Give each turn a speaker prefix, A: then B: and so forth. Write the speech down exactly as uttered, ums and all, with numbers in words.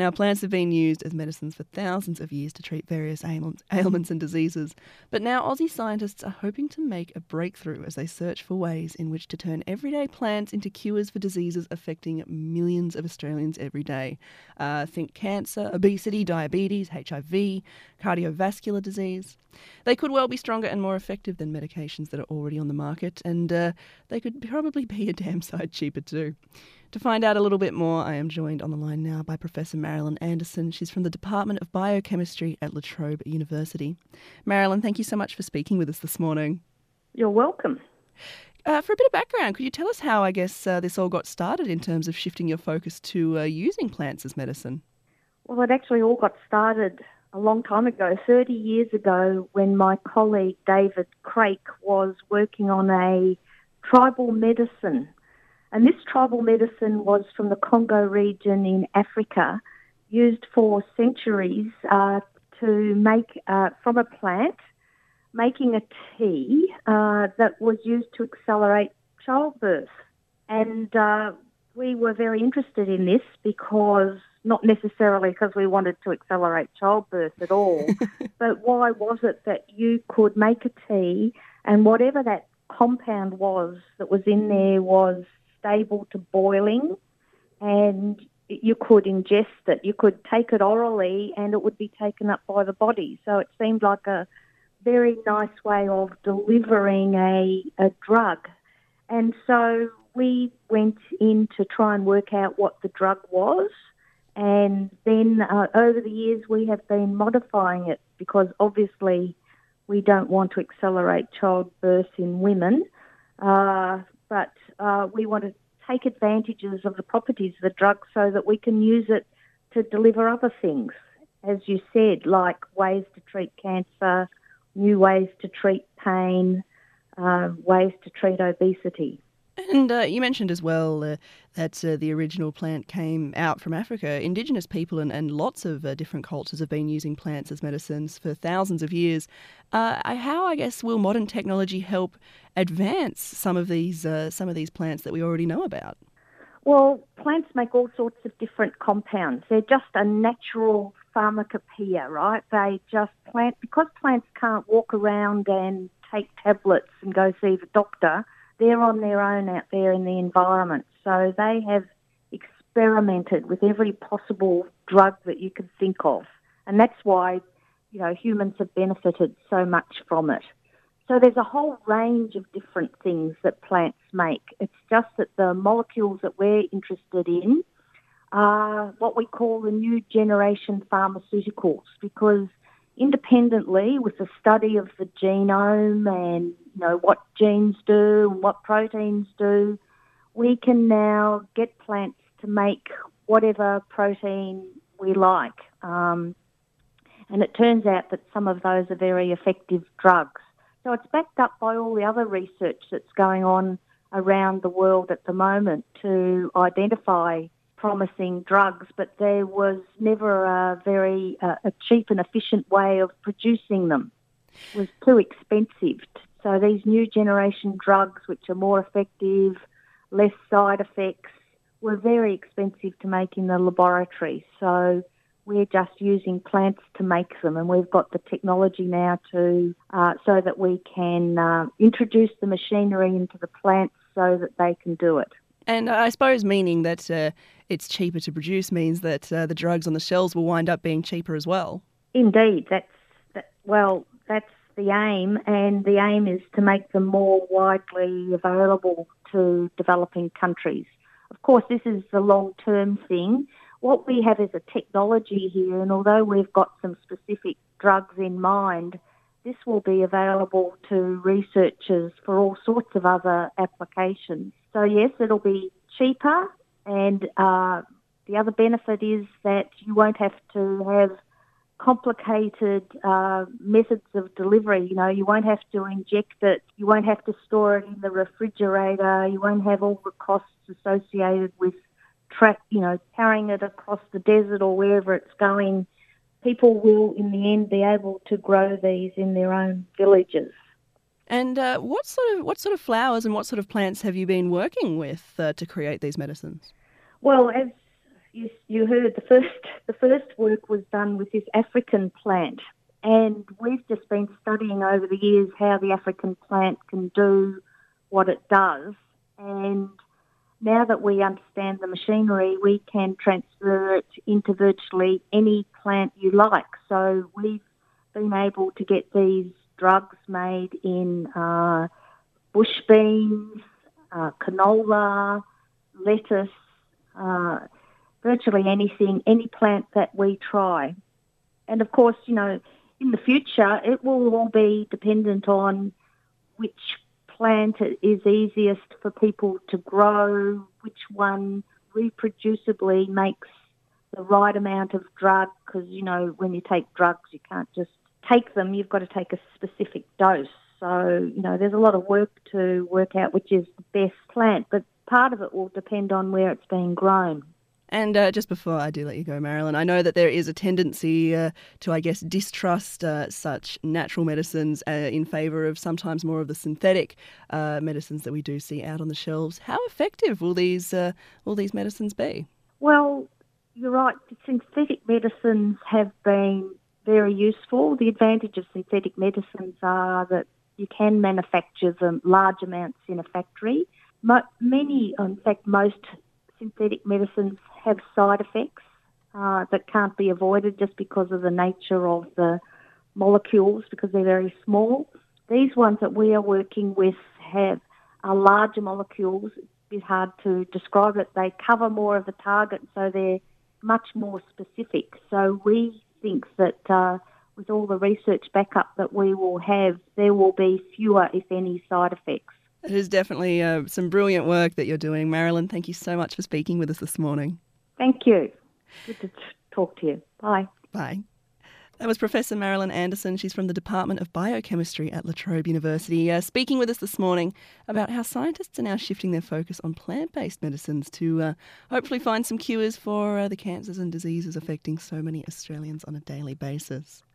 A: Now, plants have been used as medicines for thousands of years to treat various ailments ailments and diseases. But now Aussie scientists are hoping to make a breakthrough as they search for ways in which to turn everyday plants into cures for diseases affecting millions of Australians every day. Uh, think cancer, obesity, diabetes, H I V, cardiovascular disease. They could well be stronger and more effective than medications that are already on the market, and uh, they could probably be a damn sight cheaper too. To find out a little bit more, I am joined on the line now by Professor Marilyn Anderson. She's from the Department of Biochemistry at La Trobe University. Marilyn, thank you so much for speaking with us this morning.
B: You're welcome.
A: Uh, for a bit of background, could you tell us how, I guess, uh, this all got started in terms of shifting your focus to uh, using plants as medicine?
B: Well, it actually all got started a long time ago, thirty years ago, when my colleague David Crake was working on a tribal medicine. And this tribal medicine was from the Congo region in Africa, used for centuries uh, to make, uh, from a plant, making a tea uh, that was used to accelerate childbirth. And uh, we were very interested in this because, not necessarily because we wanted to accelerate childbirth at all, but why was it that you could make a tea and whatever that compound was that was in there was stable to boiling, and you could ingest it. You could take it orally and it would be taken up by the body. So it seemed like a very nice way of delivering a, a drug. And so we went in to try and work out what the drug was, and then uh, over the years we have been modifying it because obviously we don't want to accelerate childbirth in women, uh, but uh, we want to take advantages of the properties of the drug so that we can use it to deliver other things, as you said, like ways to treat cancer, new ways to treat pain, uh, ways to treat obesity.
A: And uh, you mentioned as well uh, that uh, the original plant came out from Africa. Indigenous people and, and lots of uh, different cultures have been using plants as medicines for thousands of years. Uh, how, I guess, will modern technology help advance some of these uh, some of these plants that we already know about?
B: Well, plants make all sorts of different compounds. They're just a natural pharmacopoeia, right? They just plant because plants can't walk around and take tablets and go see the doctor. They're on their own out there in the environment. So they have experimented with every possible drug that you could think of. And that's why, you know, humans have benefited so much from it. So there's a whole range of different things that plants make. It's just that the molecules that we're interested in are what we call the new generation pharmaceuticals, because independently with the study of the genome and, you know, what genes do and what proteins do, we can now get plants to make whatever protein we like. Um, and it turns out that some of those are very effective drugs. So it's backed up by all the other research that's going on around the world at the moment to identify promising drugs, but there was never a very uh, a cheap and efficient way of producing them. It was too expensive. So these new generation drugs, which are more effective, less side effects, were very expensive to make in the laboratory. So we're just using plants to make them, and we've got the technology now to uh, so that we can uh, introduce the machinery into the plants so that they can do it.
A: And I suppose meaning that uh, it's cheaper to produce means that uh, the drugs on the shelves will wind up being cheaper as well.
B: Indeed, that's that, well, that's the aim, and the aim is to make them more widely available to developing countries. Of course, this is the long-term thing. What we have is a technology here, and although we've got some specific drugs in mind, this will be available to researchers for all sorts of other applications. So yes, it'll be cheaper, and uh, the other benefit is that you won't have to have complicated uh, methods of delivery. You know, you won't have to inject it, you won't have to store it in the refrigerator, you won't have all the costs associated with track, you know, carrying it across the desert or wherever it's going. People will, in the end, be able to grow these in their own villages.
A: And uh, what sort of what sort of flowers and what sort of plants have you been working with uh, to create these medicines?
B: Well, as you, you heard the first the first work was done with this African plant, and we've just been studying over the years how the African plant can do what it does, and now that we understand the machinery, we can transfer it into virtually any plant you like. So we've been able to get these drugs made in uh, bush beans, uh, canola, lettuce, uh, virtually anything, any plant that we try. And of course, you know, in the future, it will all be dependent on which plant is easiest for people to grow, which one reproducibly makes the right amount of drug, because, you know, when you take drugs, you can't just take them, you've got to take a specific dose. So, you know, there's a lot of work to work out which is the best plant, but part of it will depend on where it's being grown.
A: And uh, just before I do let you go, Marilyn, I know that there is a tendency uh, to, I guess, distrust uh, such natural medicines uh, in favour of sometimes more of the synthetic uh, medicines that we do see out on the shelves. How effective will these uh, will these medicines be?
B: Well, you're right. Synthetic medicines have been very useful. The advantage of synthetic medicines are that you can manufacture them large amounts in a factory. Mo- many, in fact, most synthetic medicines have side effects uh, that can't be avoided just because of the nature of the molecules, because they're very small. These ones that we are working with have are larger molecules. It's a bit hard to describe it. They cover more of the target, so they're much more specific. So we think that uh, with all the research backup that we will have, there will be fewer, if any, side effects.
A: It is definitely uh, some brilliant work that you're doing. Marilyn, thank you so much for speaking with us this morning.
B: Thank you. Good to t- talk to you. Bye.
A: Bye. That was Professor Marilyn Anderson. She's from the Department of Biochemistry at La Trobe University, uh, speaking with us this morning about how scientists are now shifting their focus on plant-based medicines to uh, hopefully find some cures for uh, the cancers and diseases affecting so many Australians on a daily basis.